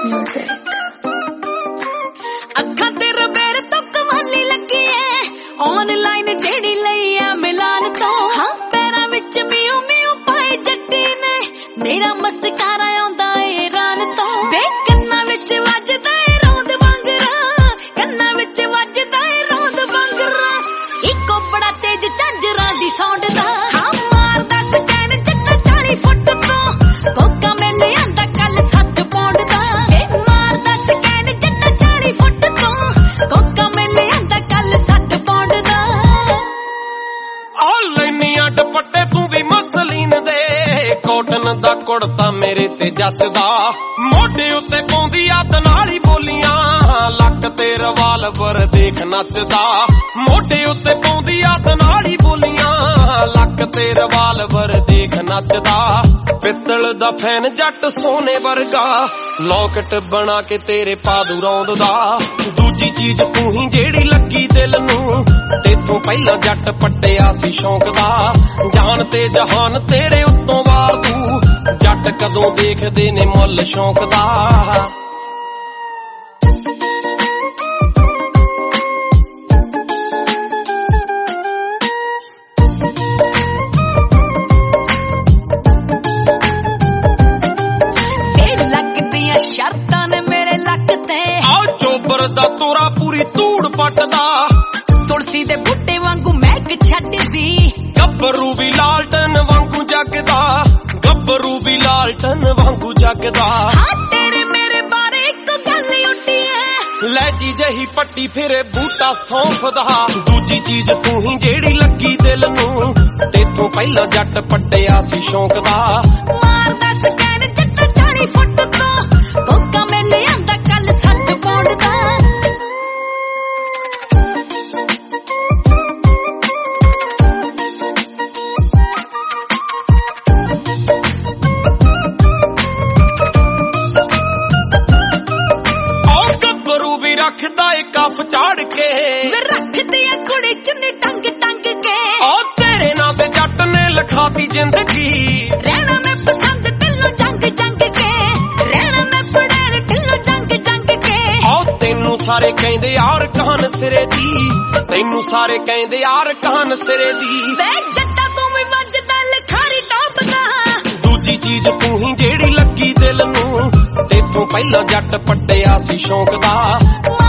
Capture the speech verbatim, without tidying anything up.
music. ਅੱਖਾਂ ਤੇ ਰਬੇਰ ਤੋਂ ਕਮਾਲੀ ਲੱਗੀ ਐ ਆਨਲਾਈਨ ਜਿਹੜੀ ਲਈ ਆ ਮਿਲਾਨ ਤੋਂ ਹਾਂ ਪੈਰਾਂ ਵਿੱਚ ਮਿਊ ਮਿਊ ਪਾਏ ਜੱਟੀ ਨੇ ਮੇਰਾ ਮਸਕਾਰਾ ਆਉਂਦਾ ਏ ਰਾਨ ਤੋਂ ਵੇ ਕੰਨਾਂ ਵਿੱਚ ਵੱਜਦਾ ਏ ਰੌਂਦ ਵਾਂਗਰਾ ਕੰਨਾਂ ਵਿੱਚ ਵੱਜਦਾ ਏ ਰੌਂਦ ਵਾਂਗਰਾ ਇੱਕੋ ਬੜਾ ਤੇਜ਼ ਝਾਂਜਰਾਂ ਦੀ ਸਾਊਂਡ ਦਾ ਹਾਂ ਮਾਰਦਾ ਸਕੈਨ ਜੱਟਾ ਚਾਲੀ ਫੁੱਟ ਤੋਂ ਕੋਕਾ ਮੇਲੇ ਆਂਦਾ ਕੱਲ ਸੱਤ ਪੌਂਡ ਦਾ ਵੇ ਮਾਰਦਾ ਸਕੈਨ ਜੱਟਾ ਚਾਲੀ ਫੁੱਟ ਤੋਂ ਕੋਕਾ ਮੇਲੇ ਆਂਦਾ ਕੱਲ ਸੱਤ ਪੌਂਡ ਦਾ ਆਨਲਾਈਨੀਆਂ ਦੁਪੱਟੇ ਤੂੰ ਵੀ ਮਸਲੀਨ ਦੇ ਕੋਟਨ ਦਾ ਕੁੜਤਾ ਮੇਰੇ ਤੇ ਜੱਚਦਾ ਮੋਢੇ ਉੱਤੇ ਪਾਉਂਦੀ ਆਦ ਨਾਲ ਹੀ ਬੋਲੀਆਂ ਲੱਕ ਤੇ ਰਿਵਾਲਵਰ ਦੇਖ ਨੱਚਦਾ ਮੋਢੇ ਉੱਤੇ ਪਾਉਂਦੀ ਆਦ ਨਾਲ ਹੀ ਬੋਲੀਆਂ ਲੱਕ ਤੇ ਰਿਵਾਲਵਰ ਦੇਖ ਨੱਚਦਾ ਪਿੱਤਲ ਦਾ ਫੈਨ ਜੱਟ ਸੋਨੇ ਵਰਗਾ ਲੌਕਟ ਬਣਾ ਕੇ ਤੇਰੇ ਪਾਦੂ ਰੌਂਦਦਾ ਦੂਜੀ ਚੀਜ਼ ਤੂੰ ਹੀ ਜਿਹੜੀ ਲੱਗੀ ਦਿਲ ਨੂੰ ਤੇਥੋਂ ਪਹਿਲਾਂ ਜੱਟ ਪੱਟਿਆ ਸੀ ਸ਼ੌਂਕ ਦਾ ਜਾਨ ਤੇ ਜਹਾਨ ਤੇਰੇ ਉੱਤੋਂ ਵਾਰ ਤੂੰ ਜੱਟ ਕਦੋਂ ਦੇਖਦੇ ਨੇ ਮੁੱਲ ਸ਼ੌਂਕ ਦਾ ਸ਼ਰਤਾਂ ਨੇ ਮੇਰੇ ਲੱਕ ਤੇ ਆ ਚੋਬਰ ਦਾ ਤੋਰਾ ਪੂਰੀ ਧੂੜ ਪੱਟਦਾ ਤੁਲਸੀ ਦੇ ਬੂਟੇ ਵਾਂਗੂ ਮਹਿਕ ਛੱਡਦੀ ਗੱਭਰੂ ਵੀ ਲਾਲਟਨ ਵਾਂਗੂ ਜਗਦਾ ਗੱਭਰੂ ਵੀ ਲਾਲਟਨ ਵਾਂਗੂ ਜਗਦਾ ਹਾਂ ਤੇਰੇ ਮੇਰੇ ਬਾਰੇ ਇੱਕ ਗੱਲ ਉੱਡੀ ਐ ਲੈ ਜੀ ਜਹੀ ਪੱਟੀ ਫਿਰੇ ਬੂਟਾ ਸੌਂਫਦਾ ਦੂਜੀ ਚੀਜ਼ ਤੂੰ ਹੀ ਜਿਹੜੀ ਲੱਗੀ ਦਿਲ ਨੂੰ ਤੇਥੋਂ ਪਹਿਲਾਂ ਜੱਟ ਪੱਟਿਆ ਸੀ ਸ਼ੌਂਕ ਦਾ ਮਾਰਦਾ ਸਕੈਨ ਜੱਟਾ ਚਾਲੀ ਫੁੱਟ ਤੋਂ ਕੋਕਾ ਮੇਲੇ ਆਂਦਾ ਕੱਲ ਸੱਤ ਪੌਂਡ ਦਾ ਉਹ ਗੱਭਰੂ ਵੀ ਰੱਖਦਾ ਏ ਕੱਪ ਚਾੜ ਕੇ ਵੇ ਰੱਖਦੀ ਆ ਕੁੜੀ ਚੁੰਨੀ ਟੰਗ ਟੰਗ ਕੇ ਉਹ ਤੇਰੇ ਨਾਂ ਤੇ ਜੱਟ ਨੇ ਲਿਖਾਤੀ ਜ਼ਿੰਦਗੀ ਰਹਿਣਾ ਮੈਂ ਪਸੰਦ ਢਿੱਲੋਂ ਜੰਗ ਜੰਗ ਕੇ ਰਹਿਣਾ ਮੈਂ ਪੜੈਣ ਢਿੱਲੋਂ ਜੰਗ ਜੰਗ ਕੇ ਆਹ ਤੈਨੂੰ ਸਾਰੇ ਕਹਿੰਦੇ ਯਾਰ ਕਹਾਨ ਸਿਰੇ ਦੀ ਤੈਨੂੰ ਸਾਰੇ ਕਹਿੰਦੇ ਯਾਰ ਕਹਾਨ ਸਿਰੇ ਦੀ ਵੇ ਜੱਟਾ ਤੂੰ ਵੀ ਵੱਜਦਾ ਲਖਾਰੀ ਟੌਪ ਦਾ ਦੂਜੀ ਚੀਜ਼ ਤੂੰ ਹੀ ਜਿਹੜੀ ਲੱਗੀ ਦਿਲ ਨੂੰ ਤੇਥੋਂ ਪਹਿਲਾਂ ਜੱਟ ਪੱਟਿਆ ਸੀ ਸ਼ੌਂਕ ਦਾ